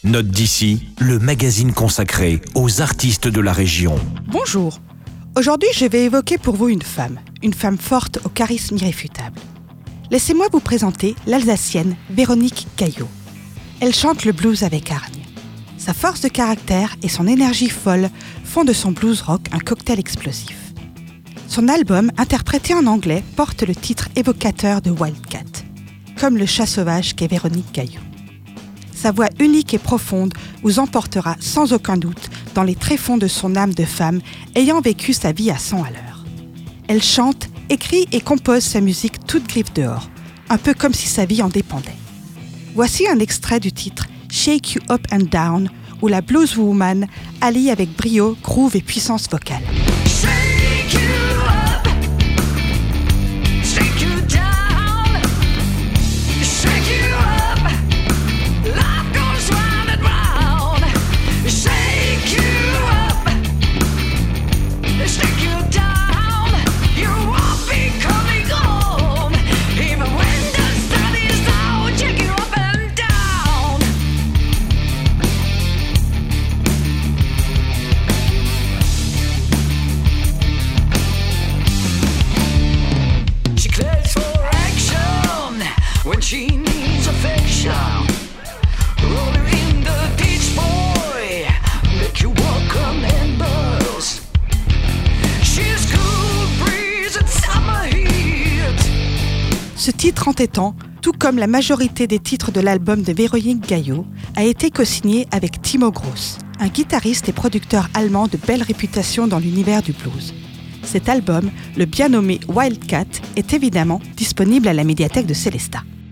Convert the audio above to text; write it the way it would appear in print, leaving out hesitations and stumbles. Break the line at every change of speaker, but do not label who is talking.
Note d'ici, le magazine consacré aux artistes de la région.
Bonjour. Aujourd'hui, je vais évoquer pour vous une femme forte au charisme irréfutable. Laissez-moi vous présenter l'Alsacienne Véronique Gaillot. Elle chante le blues avec hargne. Sa force de caractère et son énergie folle font de son blues rock un cocktail explosif. Son album, interprété en anglais, porte le titre évocateur de Wildcat, comme le chat sauvage qu'est Véronique Gaillot. Sa voix unique et profonde vous emportera sans aucun doute dans les tréfonds de son âme de femme ayant vécu sa vie à 100 à l'heure. Elle chante, écrit et compose sa musique toute griffe dehors, un peu comme si sa vie en dépendait. Voici un extrait du titre « Shake You Up and Down » où la blues woman allie avec brio, groove et puissance vocale.
Shake you up, shake you down, shake you up, life goes round and round. Shake you up, shake you down, you won't be coming home, even when the sun is out. Shake you up and down. She craves for action when she needs affection. Roll her in the ditch, boy, make you walk on embers. She's cool breeze and summer heat.
Ce titre entêtant, tout comme la majorité des titres de l'album de Véronique Gaillot, a été co-signé avec Timo Gross, un guitariste et producteur allemand de belle réputation dans l'univers du blues. Cet album, le bien nommé Wildcat, est évidemment disponible à la médiathèque de Sélestat.